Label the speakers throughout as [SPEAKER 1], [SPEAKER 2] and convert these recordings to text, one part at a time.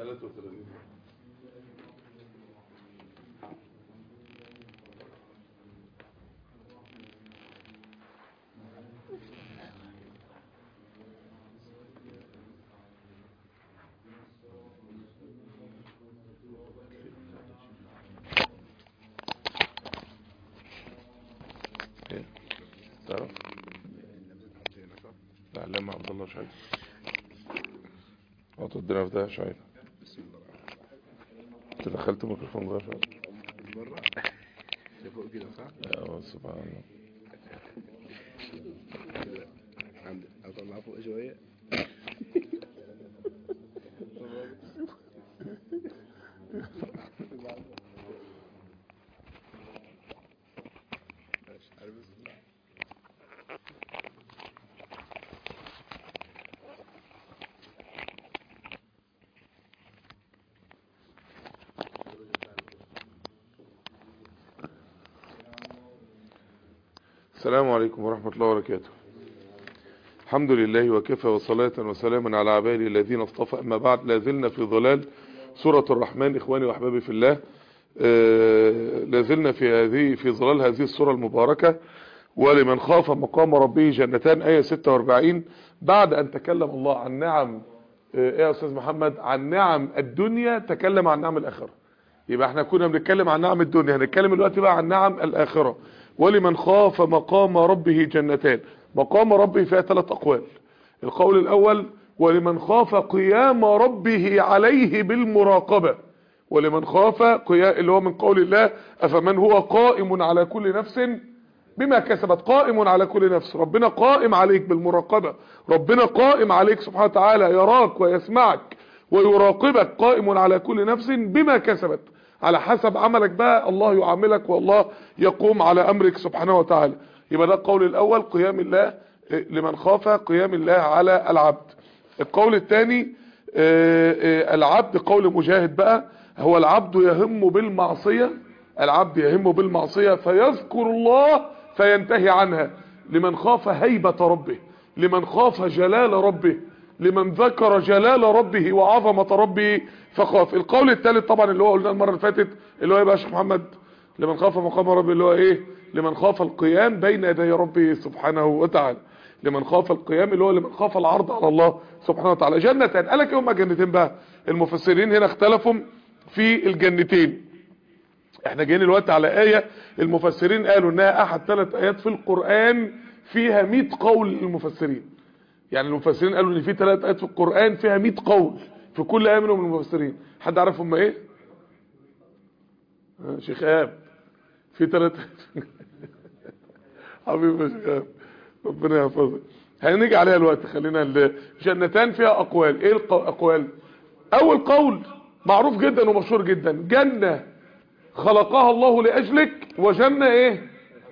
[SPEAKER 1] 33. تعرف العلامة عبد الله شعيب الدنيا في ده شعيب. انت دخلت الميكروفون جوه شعيب
[SPEAKER 2] بره فوق كده صح؟
[SPEAKER 1] سبحان الله.
[SPEAKER 2] اطلع فوق شويه.
[SPEAKER 1] السلام عليكم ورحمة الله وبركاته. الحمد لله وكفى وصلاة وسلاما على عباده الذين اصطفى، أما بعد. لازلنا في ظلال سورة الرحمن إخواني وأحبابي في الله. لازلنا في ظلال هذه السورة المباركة. ولمن خاف مقام ربه جنتان، آية 46. بعد أن تكلم الله عن نعم يا أستاذ محمد عن نعم الدنيا، تكلم عن نعم الآخرة. يبقى احنا كنا بنتكلم عن نعم الدنيا، هنتكلم دلوقتي بقى عن نعم الآخرة. ولمن خاف مقام ربه جنتان. مقام ربه فيها 3 أقوال. القول الأول ولمن خاف قيام ربه عليه بالمراقبة. ولمن خاف قيام اللي هو من قول الله أفمن هو قائم على كل نفس بما كسبت. قائم على كل نفس، ربنا قائم عليك بالمراقبة، ربنا قائم عليك سبحانه وتعالى، يراك ويسمعك ويراقبك. قائم على كل نفس بما كسبت، على حسب عملك بقى الله يعاملك والله يقوم على أمرك سبحانه وتعالى. يبقى ده القول الأول، قيام الله لمن خاف قيام الله على العبد. القول الثاني العبد، قول مجاهد بقى، هو العبد يهم بالمعصية. العبد يهم بالمعصية فيذكر الله فينتهي عنها. لمن خاف هيبة ربه، لمن خاف جلال ربه، لمن ذكر جلال ربه وعظمة ربه فخاف. القول الثالث طبعا اللي هو قلنا المرة اللي فاتت، اللي هو يبقى يا شيخ محمد لمن خاف مقام ربه، اللي هو ايه؟ لمن خاف القيام بين يدي ربه سبحانه وتعالى. لمن خاف القيام اللي هو لمن خاف العرض على الله سبحانه وتعالى. جنتان، قال لك ايه هما جنتين بقى؟ المفسرين هنا اختلفوا في الجنتين. احنا جايين الوقت على آية المفسرين قالوا انها احد 3 آيات في القرآن فيها 100 قول للمفسرين. يعني المفسرين قالوا ان في 3 آيات في القرآن فيها 100 قول في كل آية منهم المفسرين. حد عارف هم ايه؟ شيخ ايهاب، في 3 حبيبي شيخ ايهاب ربنا يحفظك. هنيجي عليها الوقت. خلينا جنتان فيها اقوال. ايه الاقوال؟ اول قول معروف جدا ومشهور جدا، جنة خلقها الله لأجلك، وجنة ايه؟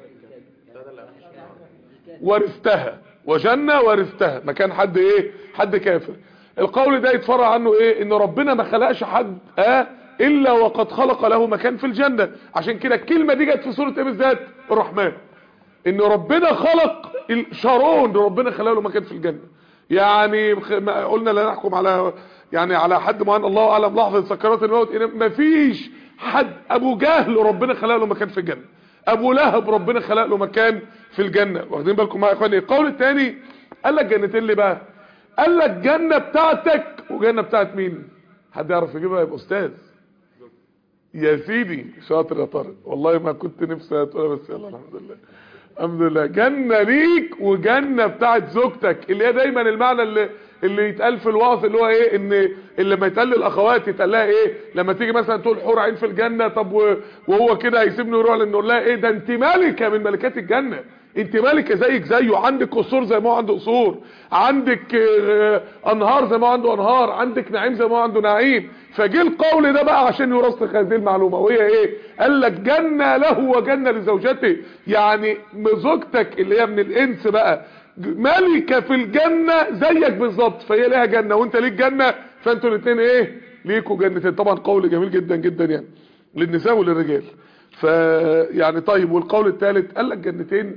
[SPEAKER 1] ورثتها. وجنة ورثتها مكان حد ايه؟ حد كافر. القول ده يتفرع عنه ايه؟ ان ربنا ما خلقش حد الا وقد خلق له مكان في الجنة. عشان كده الكلمة دي جت في سورة ايه بالذات؟ الرحمن. ان ربنا خلق شارون، ربنا خلق له مكان في الجنة. يعني قلنا لا نحكم على يعني على حد معين، الله اعلم لحظة سكرات الموت. مفيش حد. ابو جهل ربنا خلق له مكان في الجنة، ابو لهب ربنا خلق له مكان في الجنة. واخدين بالكم معايا يا اخواني؟ القول الثاني قال لك جنتين ليه بقى؟ قال لك جنة بتاعتك وجنة بتاعت مين؟ حد يعرف يجيبها؟ يبقى استاذ يا سيدي. شاطر يا طارق، والله ما كنت نفسي تقولها بس يلا الحمد لله. الحمد لله. جنة ليك وجنة بتاعت زوجتك، اللي هي دايما المعنى اللي يتقال في الوعظ اللي هو ايه؟ ان اللي لما يتقال للاخوات يتقال لها ايه لما تيجي مثلا تقول حور عين في الجنة؟ طب وهو كده هيسيبني ويروح نقول لها ايه؟ ده انت مالكة من ملكات الجنة، انت مالكة زيك زيه، عندك قصور زي ما هو عنده قصور، عندك انهار زي ما هو عنده انهار، عندك نعيم زي ما هو عنده نعيم. فجه القول ده بقى عشان يرسخ هذه المعلومة، وهي ايه؟ قال لك جنة له وجنة لزوجته. يعني زوجتك اللي هي من الانس بقى ملكة في الجنة زيك بالظبط، فهي لها جنة وانت ليك جنة، فانتوا الاثنين ايه؟ ليكوا جنتين. طبعا قول جميل جدا جدا يعني للنساء وللرجال. فيعني طيب. والقول الثالث قال لك جنتين،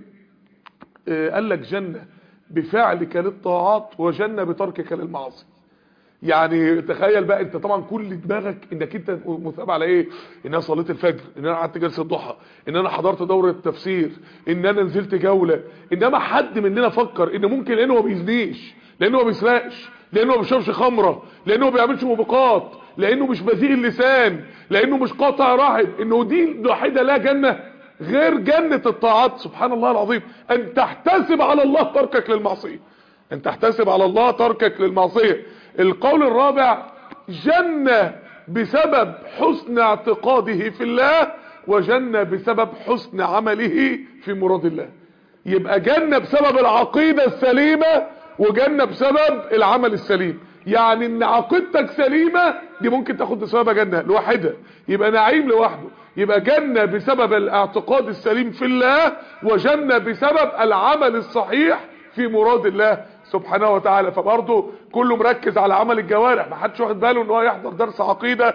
[SPEAKER 1] قال لك جنة بفعلك للطاعات وجنة بتركك للمعاصي. يعني تخيل بقى انت طبعا كل دماغك انك انت مثاب على ايه؟ ان انا صليت الفجر، ان انا قعدت جلسه ضحى، ان انا حضرت دوره تفسير، ان انا نزلت جوله. انما حد مننا فكر ان ممكن لانه ما بيزنيش، لانه ما بيسرقش، لانه ما بيشربش خمره، لانه ما بيعملش موبقات، لانه مش بذيء اللسان، لانه مش قاطع رحم، انه دي الوحيده لا جنه غير جنه الطاعات؟ سبحان الله العظيم. ان تحتسب على الله تركك للمعصيه، ان تحتسب على الله تركك للمعصيه. القول الرابع: جنة بسبب حسن اعتقاده في الله، وجنة بسبب حسن عمله في مراد الله. يبقى جنة بسبب العقيدة السليمة، وجنة بسبب العمل السليم. يعني ان عقيدتك سليمة دي ممكن تاخد بسببها جنة لوحدها، يبقى نعيم لوحده. يبقى جنة بسبب الاعتقاد السليم في الله، وجنة بسبب العمل الصحيح في مراد الله سبحانه وتعالى. فبرضه كله مركز على عمل الجوارح، ما حدش واخد باله ان هو يحضر درس عقيده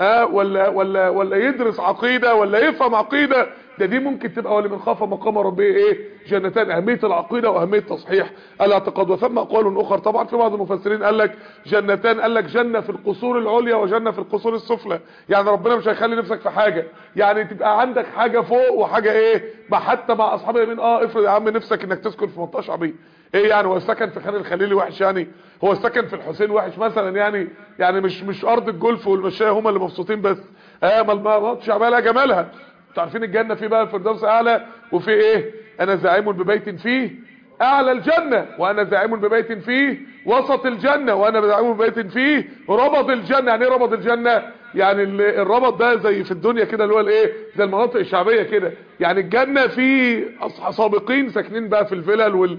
[SPEAKER 1] ولا يدرس عقيده ولا يفهم عقيده. دي ممكن تبقى ولمن خاف مقام ربه ايه؟ جنتان. اهميه العقيده واهميه تصحيح الاعتقاد. وثم اقوال اخرى طبعا في بعض المفسرين قال لك جنتان، قال لك جنه في القصور العليا وجنه في القصور السفلى. يعني ربنا مش هيخلي نفسك في حاجه، يعني تبقى عندك حاجه فوق وحاجه ايه حتى مع اصحاب اليمين. افرض يا عم نفسك انك تسكن في منطقه شعبيه، ايه يعني هو السكن في خان الخليلي وحش؟ يعني هو السكن في الحسين وحش مثلا؟ يعني مش ارض الجولف والمشايه هم اللي مبسوطين بس؟ ما المناطق الشعبيه لها جمالها. انتوا عارفين الجنه في بقى الفردوس اعلى، وفي ايه؟ انا زعيم ببيت فيه اعلى الجنه، وانا زعيم ببيت فيه وسط الجنه، وانا زعيم ببيت فيه ربض الجنه. يعني ايه ربض الجنه؟ يعني الربط ده زي في الدنيا كده اللي هو الايه، زي المناطق الشعبيه كده. يعني الجنه في سابقين ساكنين بقى في الفلل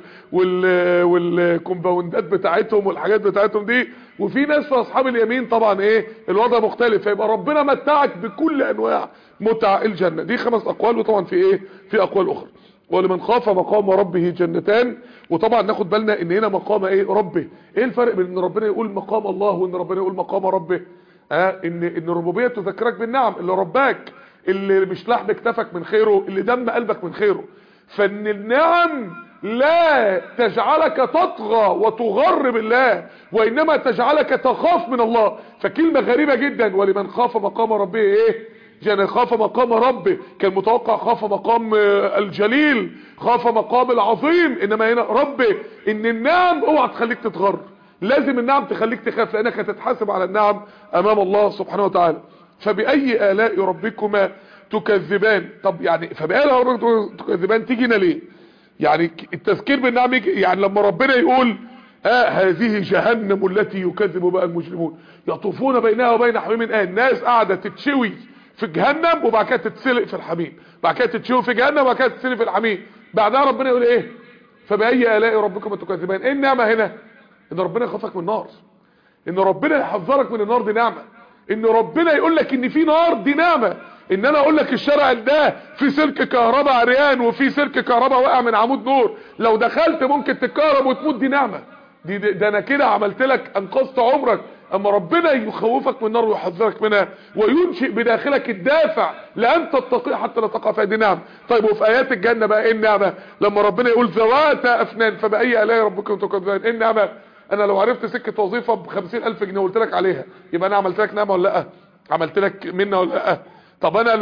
[SPEAKER 1] والكومباوندات بتاعتهم والحاجات بتاعتهم دي، وفي ناس في اصحاب اليمين طبعا ايه الوضع مختلف. فيبقى ربنا متعك بكل انواع متع الجنه. دي 5 اقوال، وطبعا في ايه في اقوال اخرى. ولمن خاف مقام ربه جنتان. وطبعا ناخد بالنا ان هنا مقام ايه؟ ربه. ايه الفرق بين ان ربنا يقول مقام الله وان ربنا يقول مقام ربه؟ ان الربوبيه تذكرك بالنعم، اللي رباك، اللي مش لحم كتفك من خيره، اللي دم قلبك من خيره. فان النعم لا تجعلك تطغى وتغر بالله، وانما تجعلك تخاف من الله. فكلمه غريبه جدا، ولمن خاف مقام ربه ايه؟ يعني خاف مقام ربه، كان متوقع خاف مقام الجليل، خاف مقام العظيم، انما هنا ربه. ان النعم اوعى تخليك تتغر، لازم النعم تخليك تخاف، لانك هتتحاسب على النعم امام الله سبحانه وتعالى. فبأي آلاء ربكما تكذبان. طب يعني فبأي آلاء ربكما تكذبان تيجينا ليه؟ يعني التذكير بالنعم يعني لما ربنا يقول هذه جهنم التي يكذب بها المجرمون يطوفون بينها وبين حميم الناس قاعده تتشوي في جهنم وبعد كده تتسلق في الحميم، بعد كده تتشوي في جهنم وبعد كده تتسلق في الحميم. بعدها ربنا يقول ايه؟ فبأي آلاء ربكما تكذبان. ايه النعمه هنا؟ ان ربنا يخافك من النار، ان ربنا يحذرك من النار، دي نعمه. ان ربنا يقول لك ان في نار، دي نعمه. ان انا اقول لك الشارع ده في سلك كهرباء عريان وفي سلك كهرباء واقع من عمود نور، لو دخلت ممكن تتكهرب وتموت، دي نعمه. ده انا كده عملت لك، انقذت عمرك. اما ربنا يخوفك من النار ويحذرك منها وينشئ بداخلك الدافع لان تتقي حتى لا تقع فيها، دي نعم. طيب وفي ايات الجنه بقى ايه النعمه؟ لما ربنا يقول ذواتا افنان فبأي آلاء ربكم تكذبان. ايه النعمه؟ انا لو عرفت سكه وظيفه ب50,000 جنيه وقلت لك عليها، يبقى انا عملت لك نعمه ولا لا؟ عملت لك منه ولا لا؟ طب انا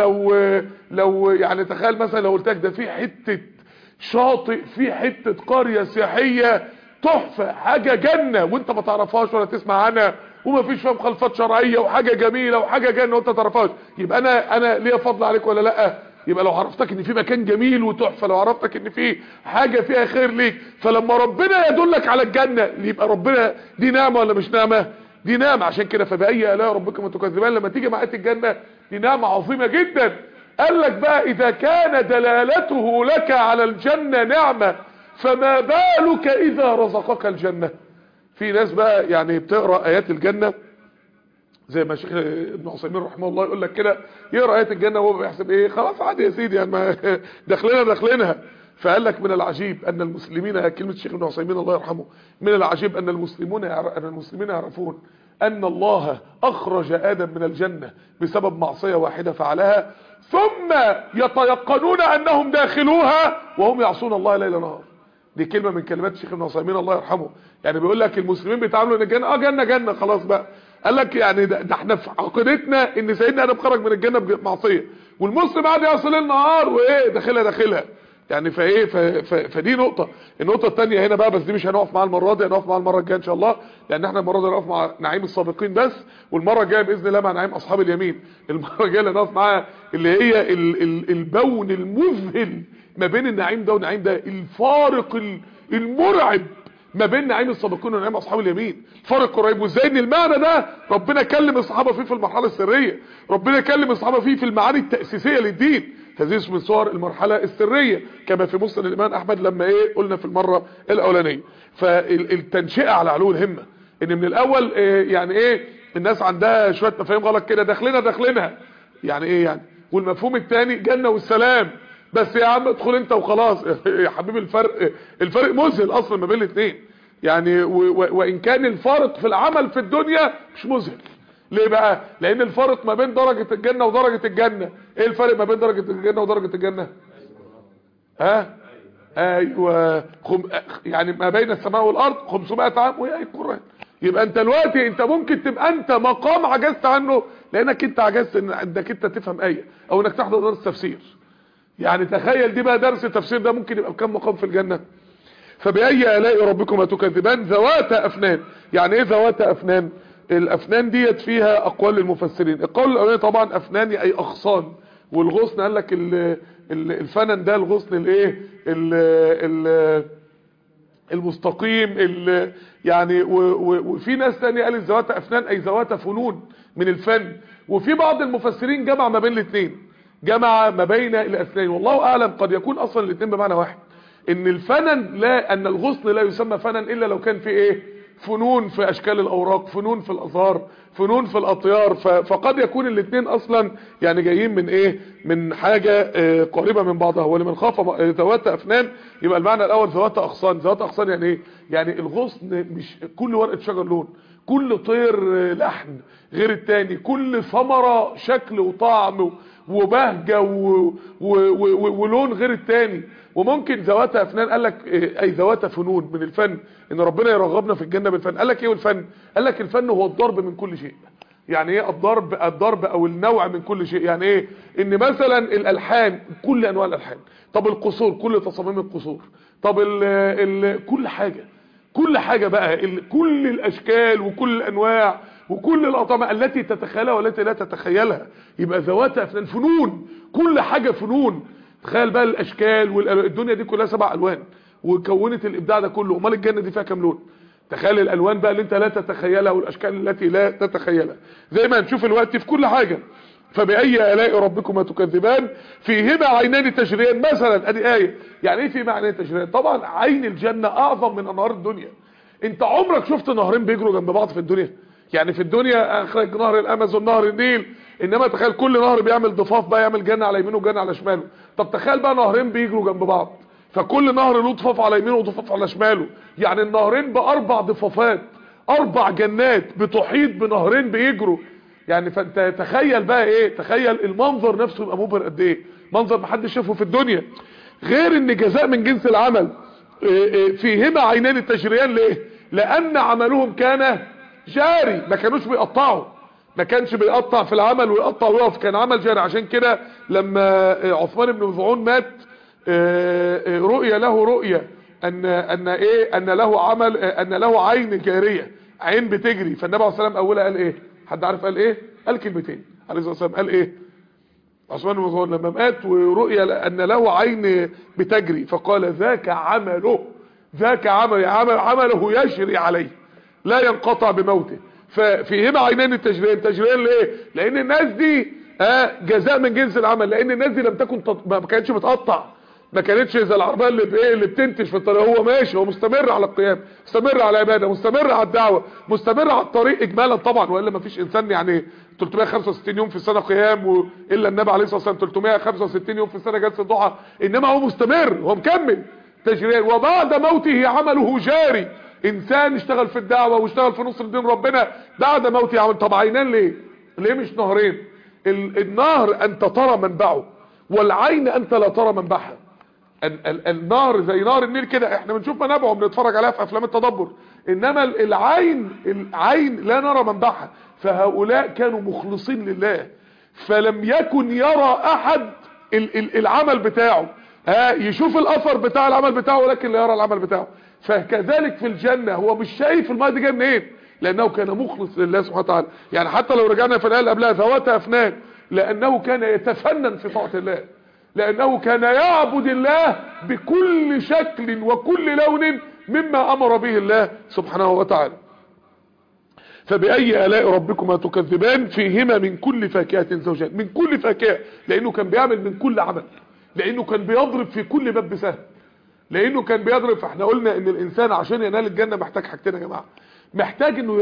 [SPEAKER 1] لو يعني تخيل مثلا لو قلت لك ده في حته شاطئ، في حته قريه سياحيه تحفه، حاجه جنه وانت ما تعرفهاش ولا تسمع عنها، وما فيش فيها مخالفات شرعيه، وحاجه جميله وحاجه جنه وانت ما تعرفهاش، يبقى انا ليا فضل عليك ولا لا؟ يبقى لو عرفتك ان في مكان جميل وتحفه، لو عرفتك ان في حاجه فيها خير ليك، فلما ربنا يدلك على الجنه يبقى ربنا دي نعمه ولا مش نعمه؟ دي نعمه. عشان كده فبأي آلاء ربكم تكذبان لما تيجي مع آية الجنه دي نعمه عظيمه جدا. قال لك بقى اذا كان دلالته لك على الجنه نعمه، فما بالك اذا رزقك الجنه. في ناس بقى يعني بتقرا ايات الجنه زي ما شيخ ابن عثيمين رحمه الله يقول لك كده، يقرا ايات الجنه وهو بيحسب ايه، خلاص عادي يا سيدي يعني ما داخلينها. فقال لك من العجيب ان المسلمين، كلمه الشيخ ابن عثيمين الله يرحمه، من العجيب ان المسلمين يعرفون ان الله اخرج ادم من الجنه بسبب معصيه واحده فعلها، ثم يتيقنون انهم داخلوها وهم يعصون الله ليل نهار. دي كلمة من كلمات الشيخ ابن عثيمين الله يرحمه. يعني بيقول لك المسلمين بيتعاملوا ان الجنة جنة خلاص بقى. قال لك يعني ده احنا في عقيدتنا ان سيدنا ادم خرج من الجنة بمعصية، والمسلم قاعد يصل النهار وايه داخلها يعني. فايه فدي نقطة. النقطة الثانية هنا بقى، بس دي مش هنقف معاها المرة دي، هنقف معاها المرة الجاية ان شاء الله، لان احنا المرة دي هنقف مع نعيم السابقين بس، والمرة الجاية باذن الله مع نعيم اصحاب اليمين. المرة الجاية اللي هنقف معاها اللي هي البون المذهل ما بين النعيم ده والنعيم ده، الفارق المرعب ما بين نعيم السابقين ونعيم اصحاب اليمين، فرق قريب. وازاي ان المعنى ده ربنا كلم الصحابه فيه في المرحله السريه، ربنا كلم الصحابه فيه في المعاني التاسيسيه للدين. هذه من صور المرحله السريه كما في مسند الامام احمد لما ايه قلنا في المره الاولانيه. فالتنشئه على علو الهمه، ان من الاول يعني ايه الناس عندها شويه مفاهيم غلط كده، داخلينها يعني ايه يعني. والمفهوم الثاني جنه والسلام، بس يا عم ادخل انت وخلاص يا حبيبي. الفرق مذهل اصلا ما بين الاثنين يعني. وان كان الفارق في العمل في الدنيا مش مذهل. ليه بقى؟ لان الفارق ما بين درجة الجنة ودرجة الجنة. ايه الفرق ما بين درجة الجنة ودرجة الجنة؟ ايوه يعني ما بين السماء والارض 500 عام، وهي القرآن. يبقى انت دلوقتي انت ممكن تبقى انت مقام عجزت عنه، لانك انت عجزت انك انت تفهم ايه، او انك تحضر درس تفسير. يعني تخيل دي بقى درس التفسير ده ممكن يبقى بكم مقام في الجنة. فبأي آلاء ربكما تكذبان ذوات أفنان. يعني ايه ذوات أفنان؟ الأفنان ديت فيها أقوال للمفسرين. القول الأولاني طبعا أفنان أي أغصان، والغصن قال لك الفنن ده الغصن الايه المستقيم يعني. وفي ناس تانية قالت ذوات أفنان أي ذوات فنون من الفن. وفي بعض المفسرين جمع ما بين الاثنين، جمع ما بين الأثنين، والله أعلم قد يكون أصلا الاثنين بمعنى واحد. ان الفنن لا، ان الغصن لا يسمى فنن الا لو كان في ايه فنون في اشكال الاوراق، فنون في الازهار، فنون في الاطيار. فقد يكون الاثنين اصلا يعني جايين من ايه، من حاجة قريبة من بعضها. ولمن خاف ذوات افنان يبقى المعنى الاول ذوات اغصان. ذوات اغصان يعني ايه؟ يعني الغصن مش كل ورقة شجر لون، كل طير لحن غير التاني، كل ثمرة شكل وطعم وبهجة ولون غير التاني. وممكن ذوات افنان قال لك اي ذوات فنون من الفن، ان ربنا يرغبنا في الجنة بالفن. قال لك ايه الفن؟ قال لك الفن هو الضرب من كل شيء. يعني ايه الضرب او النوع من كل شيء؟ يعني ايه؟ ان مثلا الالحان كل انواع الالحان، طب القصور كل تصاميم القصور، طب كل حاجة بقى كل الاشكال وكل الانواع وكل الاطعمه التي تتخيلها والتي لا تتخيلها. يبقى ذوات افنان فنون، كل حاجة فنون. تخيل بقى الاشكال والدنيا دي كلها 7 الوان وكونت الابداع ده كله، امال الجنة دي فيها كام لون؟ تخيل الالوان بقى اللي انت لا تتخيلها والاشكال التي لا تتخيلها، زي ما هنشوف الوقت في كل حاجة. فبأي آلاء ربكما تكذبان فيهما عينان تجريان مثلا. ادي آية. يعني ايه فيهما عينان تجريان؟ طبعا عين الجنة اعظم من انهار الدنيا. انت عمرك شفت نهرين بيجروا جنب بعض في الدنيا؟ يعني في الدنيا اخرج نهر الامازون، نهر النيل، انما تخيل كل نهر بيعمل ضفاف بقى، يعمل جنة على يمينه وجنة على شماله. طب تخيل بقى نهرين بيجروا جنب بعض، فكل نهر له ضفاف على يمينه وضفاف على شماله. يعني النهرين ب4 ضفافات، 4 جنات بتحيط بنهرين بيجروا. يعني فانت تخيل بقى ايه، تخيل المنظر نفسه يبقى مبهر قد ايه، منظر محدش شافه في الدنيا. غير ان جزاء من جنس العمل. فيهما عينان تجريان. ليه؟ لان عملهم كان جاري، ما كانوش بيقطعوا، ما كانش بيقطع في العمل ويقطع ويقف، كان عمل جاري. عشان كده لما عثمان بن مظعون مات رؤية له رؤية ان له عمل، ان له عين جارية، عين بتجري. فالنبي عليه الصلاه والسلام اولها قال ايه؟ حد عارف قال ايه؟ قال كلمتين عليه الصلاه والسلام. قال ايه عثمان بن مظعون لما مات ورؤية ان له عين بتجري؟ فقال ذاك عمله، ذاك عمله يجري عليه لا ينقطع بموته. ففيهما عينان تجريان. تجريان ليه؟ لان الناس دي جزاء من جنس العمل، لان الناس دي لم تكن ما كانتش بتقطع، ما كانتش زي العربيه اللي بتنتش في الطريق. هو ماشي، هو مستمر على القيام، مستمر على العباده، مستمر على الدعوه، مستمر على الطريق اجمالا طبعا، والا ما فيش انسان يعني 365 يوم في السنه قيام، الا النبي عليه الصلاه والسلام 365 يوم في السنه جلسه ضحى، انما هو مستمر، هو مكمل تجريان. وبعد موته عمله جاري. انسان اشتغل في الدعوه واشتغل في نصر دين ربنا بعد موته عمل. طب عينان ليه؟ ليه مش نهرين؟ النهر انت ترى منبعه، والعين انت لا ترى منبعها. النهر زي نهر النيل كده، احنا بنشوف منابعه وبنتفرج عليها في افلام التدبر، انما العين لا نرى منبعها. فهؤلاء كانوا مخلصين لله، فلم يكن يرى احد العمل بتاعه، يشوف الاثر بتاع العمل بتاعه ولكن لا يرى العمل بتاعه. فكذلك في الجنة هو مش شايف الماء دي جايه منين، لانه كان مخلص لله سبحانه وتعالى. يعني حتى لو رجعنا في الايه اللي قبلها ذوات افنان، لانه كان يتفنن في طاعه الله، لانه كان يعبد الله بكل شكل وكل لون مما امر به الله سبحانه وتعالى. فبأي آلاء ربكما تكذبان، فيهما من كل فاكهة زوجان، من كل فاكهة، لانه كان بيعمل من كل عمل، لانه كان بيضرب في كل باب بسهم، لانه كان بيضرب. فاحنا قلنا ان الانسان عشان ينال الجنة محتاج حاجتين يا جماعة، محتاج انه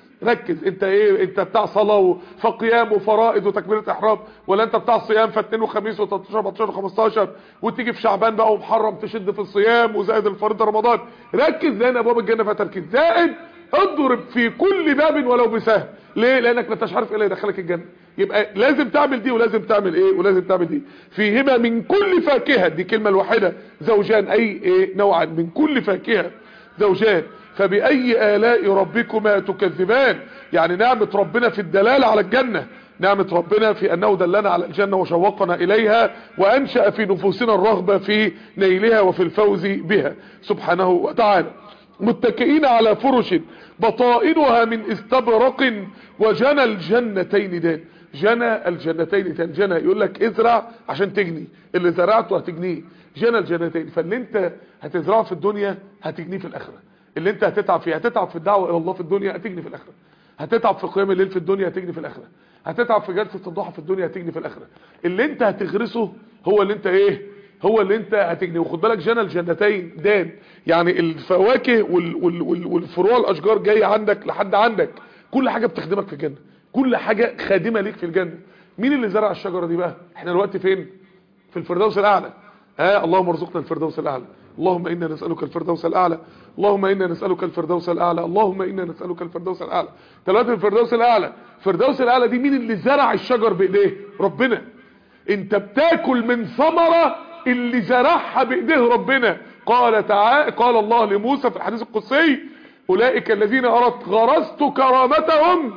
[SPEAKER 1] ركز انت ايه، انت بتاع صلاة فقيام وفرائض وتكبيرة احرام، ولا انت بتاع صيام فاثنين وخميس و13 14 و15، وتيجي في شعبان بقى ومحرم تشد في الصيام وزائد الفريضه رمضان. ركز لان ابواب الجنة فيها تركيز، زائد اضرب في كل باب ولو بسهم. ليه؟ لانك ما انتش عارف ايه اللي يدخلك الجنة، يبقى لازم تعمل دي ولازم تعمل ايه ولازم تعمل دي. فيهما من كل فاكهة، دي كلمة الواحدة، زوجان، اي ايه نوعا، من كل فاكهة زوجان. فبأي آلاء ربكما تكذبان، يعني نعمة ربنا في الدلالة على الجنة، نعمة ربنا في أنه دلنا على الجنة وشوقنا إليها، وأنشأ في نفوسنا الرغبة في نيلها وفي الفوز بها سبحانه وتعالى. متكئين على فرش بطائنها من استبرق، وجنى الجنتين دان. جنى الجنتين دان، جنى يقول لك ازرع عشان تجني، اللي زرعته هتجنيه. جنى الجنتين، فاللي انت هتزرعه في الدنيا هتجنيه في الآخرة، اللي انت هتتعب فيه، هتتعب في الدعوة الى الله في الدنيا هتجني في الاخره، هتتعب في قيام الليل في الدنيا هتجني في الاخره، هتتعب في جلسه الضحى في الدنيا هتجني في الاخره. اللي انت هتغرسه هو اللي انت ايه، هو اللي انت هتجني. وخد بالك جنى الجنتين دان، يعني الفواكه والفروع الاشجار جايه عندك لحد عندك، كل حاجه بتخدمك في الجنه، كل حاجه خادمه ليك في الجنه. مين اللي زرع الشجره دي بقى؟ احنا دلوقتي فين؟ في الفردوس الاعلى. اللهم ارزقنا الفردوس الاعلى، اللهم انا نسالك الفردوس الاعلى، اللهم انا نسالك الفردوس الاعلى، اللهم انا نسالك الفردوس الاعلى. ثلاثه الفردوس الاعلى. الفردوس الاعلى دي مين اللي زرع الشجر بايديه؟ ربنا. انت بتاكل من ثمره اللي زرعها بايديه ربنا. قال تعالى، قال الله لموسى في الحديث القدسي: اولئك الذين غرست كرامتهم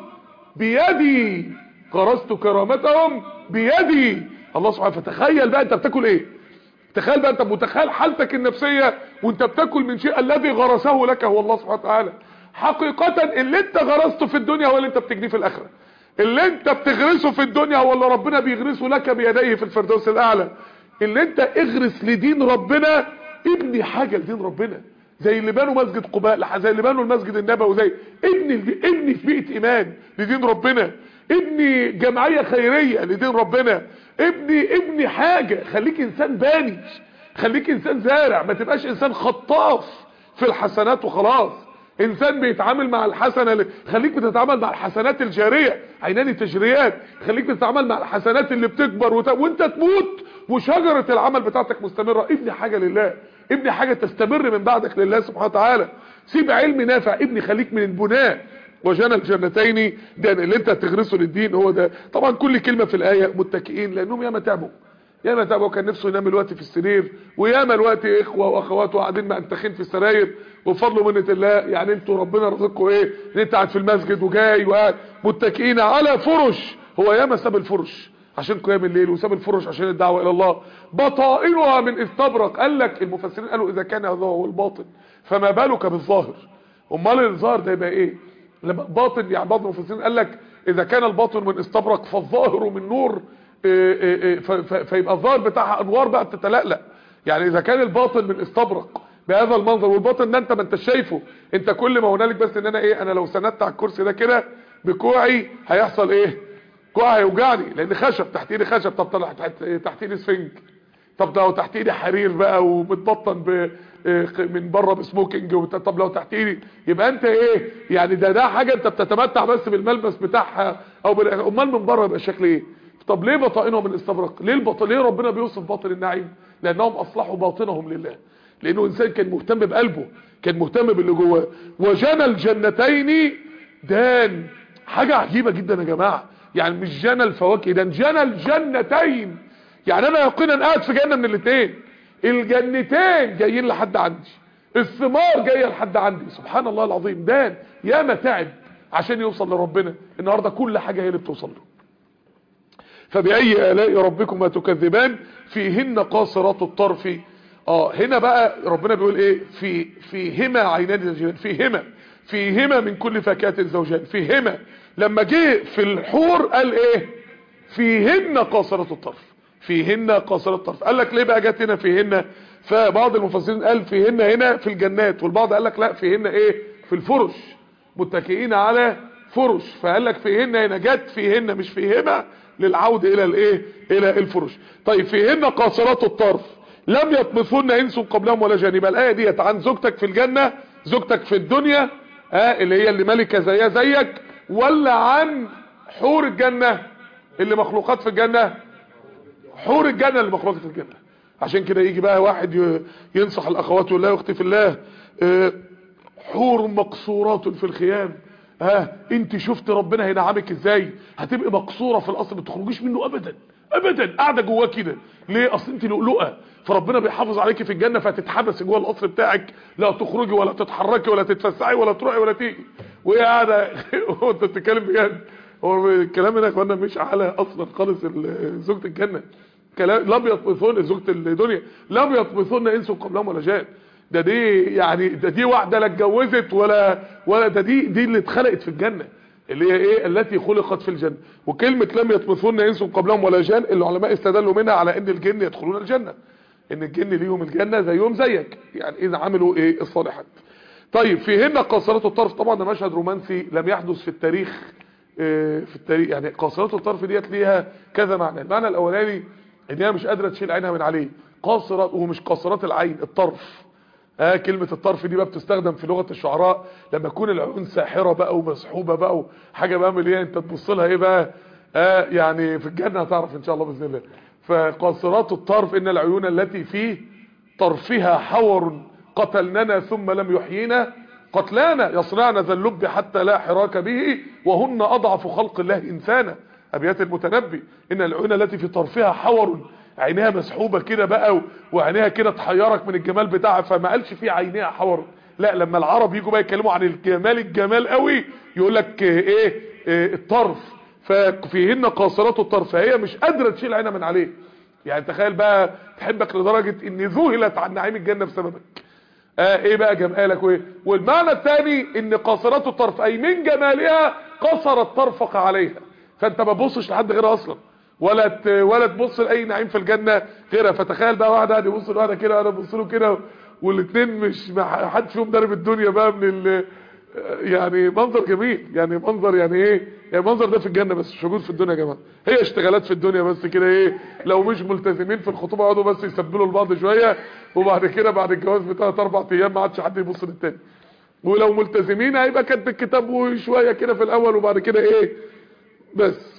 [SPEAKER 1] بيدي، غرست كرامتهم بيدي. الله سبحانه. فتخيل بقى انت بتاكل ايه، تخيل بقى انت متخيل حالتك النفسية وانت بتاكل من شيء الذي غرسه لك هو الله سبحانه وتعالى. حقيقة اللي انت غرسته في الدنيا هو اللي انت بتجنيه في الاخرة، اللي انت بتغرسه في الدنيا هو اللي ربنا بيغرسه لك بيديه في الفردوس الاعلى. اللي انت اغرس لدين ربنا، ابني حاجة لدين ربنا، زي اللي بنوا مسجد قباء، زي اللي بنوا المسجد النبوي، زي ابني في بيئة ايمان لدين ربنا، ابني جمعية خيرية لدين ربنا، ابني حاجة. خليك انسان باني، خليك انسان زارع، ما تبقاش انسان خطاف في الحسنات وخلاص، انسان بيتعامل مع الحسنة. خليك بتتعامل مع الحسنات الجارية، عينان التجريات. خليك بتتعامل مع الحسنات اللي بتكبر وانت تموت وشجرة العمل بتاعتك مستمرة. ابني حاجة لله، ابني حاجة تستمر من بعدك لله سبحانه وتعالى. سيب علم نافع، ابني خليك من البناء. وجنى الجنتين ده اللي انت هتغرسه للدين هو ده. طبعا كل كلمة في الآية متكئين، لانهم ياما تعبوا كان نفسه ينام الوقت في السرير، وياما الوقت اخوة واخوات وقاعدين منتخين في السراير، وبفضل منة الله يعني انتوا ربنا رزقكم ايه ان انت قاعد في المسجد وجاي وقاعد متكئين على فرش. هو ياما ساب الفرش عشان قيام الليل، وساب الفرش عشان الدعوة الى الله. بطائنها من استبرق. قال لك المفسرين قالوا اذا كان هذا هو الباطن فما بالك بالظاهر. امال الظاهر ده يبقى ايه؟ لما باطن، يعني بعض المفسرين قال لك اذا كان الباطن من استبرق فالظاهر من نور، فيبقى الظاهر بتاعها انوار بقى بتتلألأ. يعني اذا كان الباطن من استبرق بهذا المنظر، والباطن ده انت ما انتش شايفه، انت كل ما هنالك بس ان انا ايه، انا لو سندت على الكرسي ده كده بكوعي هيحصل ايه؟ كوعي هيوجعني لان خشب تحت ايدي، خشب. طب طلع تحت ايدي سفنج، طب لو تحت ايدي حرير بقى ومتبطن من بره بسموكينج، طب لو تحت ايدي يبقى انت ايه يعني؟ ده حاجه انت بتتمتع بس بالملبس بتاعها او امال من بره يبقى الشكل ايه؟ طب ليه بطائنهم من استبرق؟ ليه ربنا بيوصف باطن النعيم؟ لانهم اصلحوا باطنهم لله، لانه انسان كان مهتم بقلبه، كان مهتم باللي جواه. وجنى الجنتين دان. حاجه عجيبه جدا يا جماعه، يعني مش جنى الفواكه، ده جنى الجنتين. يعني انا يقينا قاعد في جنه من الاثنين، الجنتين جايين لحد عندي، الثمار جايه لحد عندي. سبحان الله العظيم، ده ياما تعب عشان يوصل لربنا، النهارده كل حاجه هي اللي بتوصل له. فبأي آلاء ربكما تكذبان فيهن قاصرات الطرف. هنا بقى ربنا بيقول ايه؟ فيهما عينان تجريان، فيهما من كل فاكهة زوجان. فيهما لما جه في الحور قال ايه؟ فيهن قاصرات الطرف، فيهن قاصرات الطرف. قال لك ليه بقى جت هنا فيهن؟ فبعض المفسرين قال فيهن هنا في الجنات، والبعض قال لك لا فيهن ايه؟ في الفرش، متكئين على فرش. فقال لك فيهن هنا جت فيهن مش فيهما للعود الى الايه؟ الى الفرش. طيب فيهن قاصرات الطرف لم يطمثن انس قبلهم ولا جان. يبقى الايه ديت عن زوجتك في الجنه، زوجتك في الدنيا اللي هي اللي ملكه زيها زيك، ولا عن حور الجنه اللي مخلوقات في الجنه؟ حور الجنه اللي مخلوقات في الجنه. عشان كده يجي بقى واحد ينصح الاخوات يقول لها يا اختي في الله حور مقصورات في الخيام. انت شفت ربنا هينعمك ازاي؟ هتبقى مقصوره في القصر ما تخرجيش منه ابدا ابدا، قاعده جواه كده. ليه؟ اصل انت لؤلؤه، فربنا بيحافظ عليكي في الجنه، فتتحبس جوه القصر بتاعك، لا تخرجي ولا تتحركي ولا تتفسحي ولا تروحي ولا تيجي، وهي قاعده. انت بتتكلم بجد؟ هو الكلام هنا يا اخوانا مش على اصلا خالص زوجة الجنه، كلام لم يطمثن زوجة الدنيا لم يطمثن انس قبلهم ولا جان. ده دي يعني دي واحده لا اتجوزت ولا ده دي اللي اتخلقت في الجنه، اللي هي ايه؟ التي خلقت في الجنه. وكلمه لم يطمثن انس قبلهم ولا جان العلماء استدلوا منها على ان الجن يدخلون الجنه، ان الجن ليهم الجنه زيهم زيك، يعني اذا عملوا ايه؟ الصالحات. طيب فيهن قاصرات الطرف، طبعا ده مشهد رومانسي لم يحدث في التاريخ. يعني قاصرات الطرف ديت ليها كذا معنى. المعنى الاولاني ان هي مش قادره تشيل عينها من عليه، قاصرات ومش قاصرات العين، الطرف. كلمة الطرف دي بقى بتستخدم في لغة الشعراء لما تكون العيون ساحرة بقى ومسحوبة بقى وحاجة بقى من ايه، انت تبص لها ايه بقى؟ يعني في الجنة هتعرف ان شاء الله باذن الله. فقاصرات الطرف ان العيون التي في طرفها حور قتلننا ثم لم يحيينا قتلانا يصنعن ذا اللب حتى لا حراك به وهن اضعف خلق الله انسانا. ابيات المتنبي ان العيون التي في طرفها حور، عينيها مسحوبه كده بقى وعينيها كده تحيرك من الجمال بتاعها. فما قالش في عينيها حور، لا، لما العرب يجوا بقى يتكلموا عن الجمال قوي يقول لك ايه؟ الطرف. ففيهن قاصرات الطرف، فهي مش قادره تشيل عينها من عليه. يعني تخيل بقى تحبك لدرجه ان ذهلت عن نعيم الجنه بسببك. ايه بقى جمالك وايه؟ والمعنى الثاني ان قاصرات الطرف اي من جمالها قصرت طرفك عليها، فانت ما تبصش لحد غيرها اصلا، ولا تبص لاي نعيم في الجنه غيرها. فتخيل بقى واحد قاعد يبص لواحده كده وانا ببص له كده، والاثنين مش ما حدش فيهم ضارب الدنيا بقى من يعني منظر جميل، يعني منظر يعني ايه؟ يعني المنظر ده في الجنه بس مش موجود في الدنيا يا جماعه. هي اشتغالات في الدنيا بس كده ايه، لو مش ملتزمين في الخطوبه يقعدوا بس يسبلوا لبعض شويه، وبعد كده بعد الجواز بثلاث 4 ايام ما عادش حد يبص للتاني. ولو ملتزمين هيبقى كاتب الكتاب وشويه كده في الاول وبعد كده ايه بس.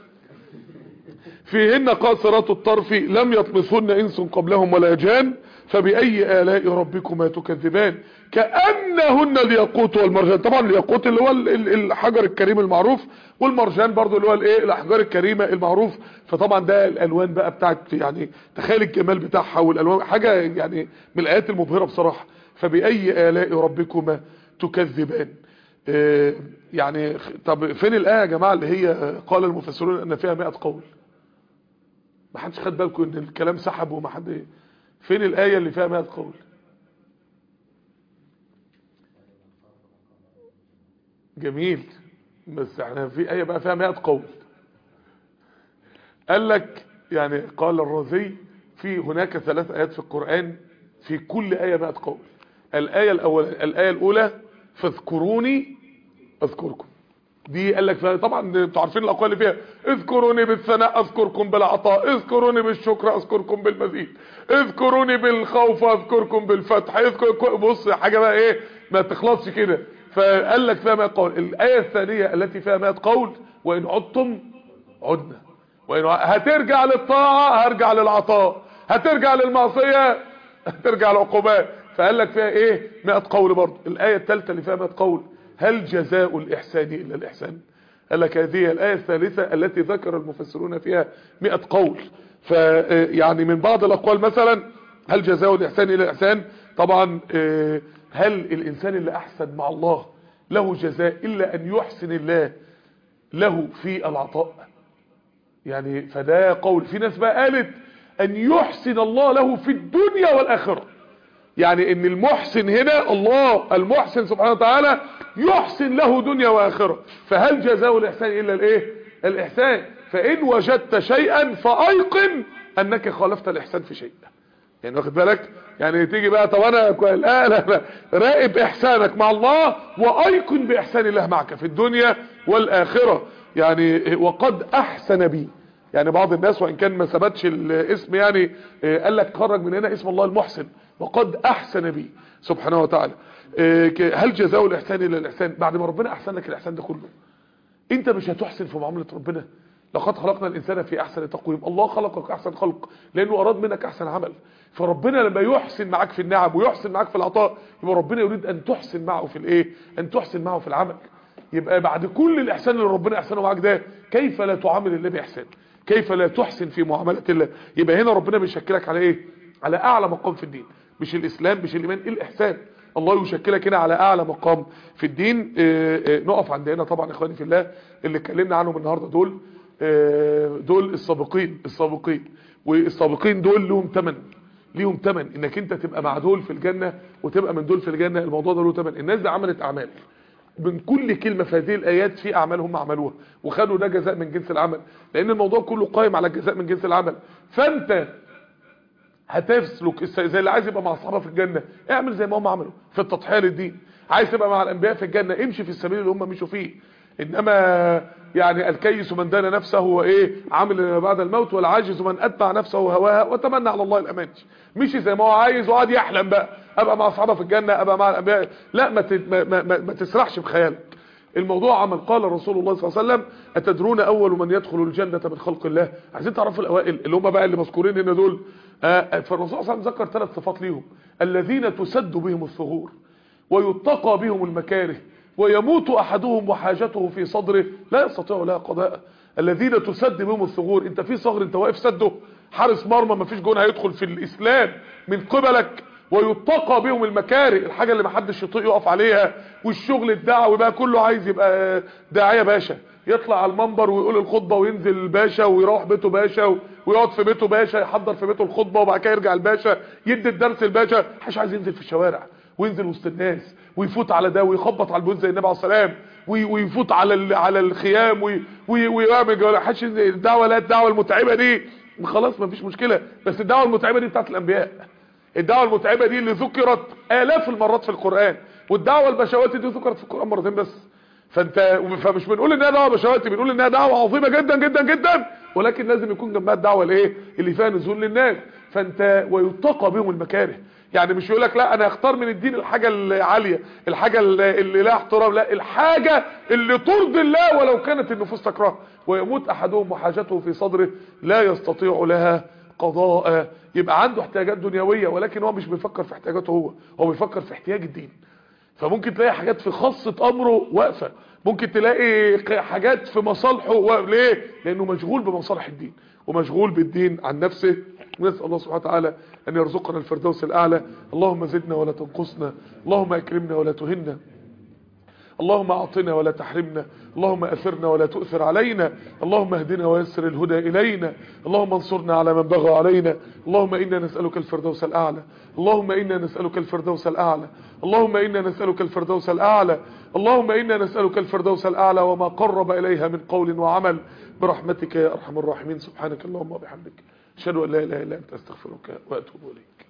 [SPEAKER 1] فيهن قاصرات الطرف لم يطمثن انس قبلهم ولا جان فبأي آلاء ربكما تكذبان كأنهن الياقوت والمرجان. طبعا الياقوت اللي هو الحجر الكريم المعروف، والمرجان برضو اللي هو الايه؟ الاحجار الكريمه المعروف. فطبعا ده الالوان بقى بتاعت، يعني تخيل الجمال بتاعها والالوان، حاجه يعني من الايات المبهره بصراحه. فبأي آلاء ربكما تكذبان. يعني طب فين الآية يا جماعه اللي هي قال المفسرون ان فيها 100 قول؟ ما حدش خد بالكم ان الكلام سحب وما حد. فين الآية اللي فيها 100 قول؟ جميل، بس احنا في آية بقى فيها 100 قول. قال لك يعني قال الرازي في هناك 3 آيات في القرآن في كل آية 100 قول. الآية الأولى فاذكروني أذكركم، دي قال لك فيها طبعا انتوا عارفين الاقوال اللي فيها اذكروني بالثناء اذكركم بالعطاء، اذكروني بالشكر اذكركم بالمزيد، اذكروني بالخوف اذكركم بالفتح، اذكركم. بص حاجه بقى ايه ما تخلصش كده. فقال لك فيها 100 قول. الايه الثانيه التي فيها 100 قول وان عدتم عدنا، وان هترجع للطاعه هرجع للعطاء، هترجع للمعصيه هترجع للعقوبات. فقال لك فيها ايه 100 قول برضه. الايه الثالثه اللي فيها 100 قول هل جزاء الإحسان إلا الإحسان؟ قال لك هذه الآية الثالثة التي ذكر المفسرون فيها 100 قول. فيعني من بعض الأقوال مثلا هل جزاء الإحسان إلا الإحسان؟ طبعا هل الإنسان اللي أحسن مع الله له جزاء إلا أن يحسن الله له في العطاء؟ يعني فده قول. في ناس بقى قالت أن يحسن الله له في الدنيا والآخرة، يعني ان المحسن هنا الله المحسن سبحانه وتعالى يحسن له دنيا واخره. فهل جزاء الاحسان الا الايه؟ الاحسان. فان وجدت شيئا فايقن انك خالفت الاحسان في شيء. يعني واخد بالك؟ يعني تيجي بقى طب انا لا راقب احسانك مع الله وايقن باحسان الله معك في الدنيا والاخره. يعني وقد احسن بي، يعني بعض الناس وان كان ما ثبتش الاسم يعني قال لك خرج من هنا اسم الله المحسن، وقد احسن بي سبحانه وتعالى. هل جزاء الاحسان الا الاحسان؟ بعد ما ربنا احسن لك الاحسان ده كله انت مش هتحسن في معامله ربنا؟ لقد خلقنا الانسان في احسن تقويم. الله خلقك احسن خلق لانه اراد منك احسن عمل. فربنا لما يحسن معاك في النعم ويحسن معاك في العطاء يبقى ربنا يريد ان تحسن معه في الايه؟ ان تحسن معه في العمل. يبقى بعد كل الاحسان اللي ربنا احسنه معاك ده كيف لا تعامل الله باحسان؟ كيف لا تحسن في معامله الله؟ يبقى هنا ربنا بيشكلك على ايه؟ على اعلى مقام في الدين، مش الاسلام مش الايمان، الاحسان. الله يشكلك هنا على اعلى مقام في الدين. نقف عند هنا طبعا اخواني في الله. اللي اتكلمنا عنهم النهارده دول السابقين والسابقين دول ليهم ثمن انك انت تبقى مع دول في الجنه وتبقى من دول في الجنه. الموضوع ده له ثمن. الناس دي عملت اعمال، من كل كلمه في هذه الايات في اعمال هم عملوها وخدوا ده جزاء من جنس العمل، لان الموضوع كله قائم على الجزاء من جنس العمل. فانت هتسلك زي اللي عايز يبقى مع اصحابه في الجنه، اعمل زي ما هم عملوا في التضحيه للدين. عايز تبقى مع الانبياء في الجنه، امشي في السبيل اللي هم مشوا فيه. انما يعني الكيس من دان نفسه وايه عامل بعد الموت، والعاجز من اتبع نفسه هواها وتمنى على الله الاماني. مشي زي ما هو عايز وقعد يحلم بقى ابقى مع اصحابه في الجنه، ابقى مع الانبياء. لا ما تسرحش بخيالك. الموضوع عمل. قال رسول الله صلى الله عليه وسلم اتدرون اول من يدخل الجنه من خلق الله؟ عايزين تعرفوا الاوائل اللي هم بقى اللي مذكورين هنا دول. فالرسول صلى الله عليه وسلم ذكر 3 صفات ليهم: الذين تسد بهم الثغور ويتقى بهم المكاره ويموت احدهم وحاجته في صدره لا يستطيع لها قضاء. الذين تسد بهم الثغور، انت في ثغر انت واقف سده، حارس مرمى ما فيش جون هيدخل في الاسلام من قبلك. ويتقى بهم المكاره، الحاجه اللي ما حدش يطيق يقف عليها. والشغل الدعوي بقى كله عايز يبقى داعيه باشا، يطلع على المنبر ويقول الخطبه وينزل الباشا ويروح بيته باشا ويقعد في بيته باشا يحضر في بيته الخطبه وبعد كده يرجع الباشا يدي الدرس الباشا. محدش عايز ينزل في الشوارع وينزل وسط الناس ويفوت على ده ويخبط على البيوت زي النبي عليه الصلاه والسلام ويفوت على الخيام ويعمل حدش. الدعوه لا، الدعوه المتعبه دي خلاص ما فيش مشكله، بس الدعوه المتعبه دي بتاعت الانبياء. الدعوه المتعبه دي اللي ذكرت آلاف المرات في القرآن، والدعوه البشواتي دي ذكرت في القرآن مرتين بس. فمش بنقول انها دعوه بشواتي، بنقول انها دعوه عظيمه جدا جدا جدا، ولكن لازم يكون جنبها الدعوه الايه اللي فيها نزول للناس. فانت ويتقى بهم المكاره، يعني مش يقول لك لا انا اختار من الدين الحاجه العاليه، الحاجه اللي لها احترام، لا الحاجه اللي ترضي الله ولو كانت النفوس تكرهها. ويموت احدهم وحاجته في صدره لا يستطيع لها قضاء. يبقى عنده احتياجات دنيويه ولكن هو مش بيفكر في احتياجاته، هو بيفكر في احتياج الدين. فممكن تلاقي حاجات في خاصه امره واقفه، ممكن تلاقي حاجات في مصالحه ليه؟ لانه مشغول بمصالح الدين ومشغول بالدين عن نفسه. نسال الله سبحانه وتعالى ان يرزقنا الفردوس الاعلى. اللهم زدنا ولا تنقصنا، اللهم اكرمنا ولا تهنا، اللهم اعطنا ولا تحرمنا، اللهم اثرنا ولا تؤثر علينا، اللهم اهدنا ويسر الهدى الينا، اللهم انصرنا على من بغى علينا. اللهم انا نسالك الفردوس الاعلى، اللهم انا نسالك الفردوس الاعلى، اللهم انا نسالك الفردوس الاعلى، اللهم انا نسالك الفردوس الاعلى وما قرب اليها من قول وعمل برحمتك يا ارحم الراحمين. سبحانك اللهم وبحمدك اشهد ان لا اله الا انت استغفرك واتوب اليك.